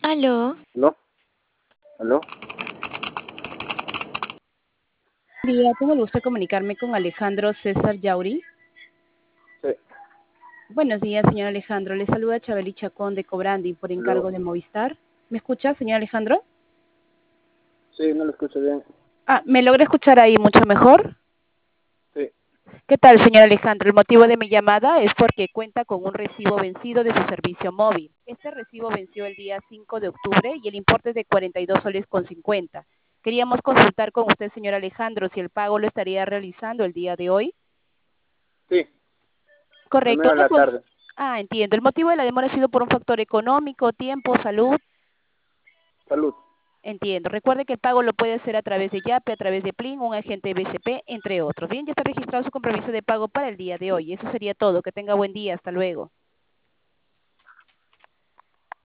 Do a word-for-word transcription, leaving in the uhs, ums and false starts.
Aló. ¿Aló? ¿Aló? Día, tengo el gusto de comunicarme con Alejandro César Yauri. Sí. Buenos días, señor Alejandro. Le saluda Chabeli Chacón de Cobrandi por encargo ¿Aló? de Movistar. ¿Me escucha, señor Alejandro? Sí, no lo escucho bien. Ah, ¿me logra escuchar ahí mucho mejor? Sí. ¿Qué tal, señor Alejandro? El motivo de mi llamada es porque cuenta con un recibo vencido de su servicio móvil. Este recibo venció el día cinco de octubre y el importe es de cuarenta y dos soles con cincuenta. Queríamos consultar con usted, señor Alejandro, si el pago lo estaría realizando el día de hoy. Sí, al Correcto. menos Una la cons- tarde. ah, entiendo. ¿El motivo de la demora ha sido por un factor económico, tiempo, salud? Salud. Entiendo. Recuerde que el pago lo puede hacer a través de Yape, a través de Plin, un agente B C P, entre otros. Bien, ya está registrado su compromiso de pago para el día de hoy. Eso sería todo. Que tenga buen día. Hasta luego.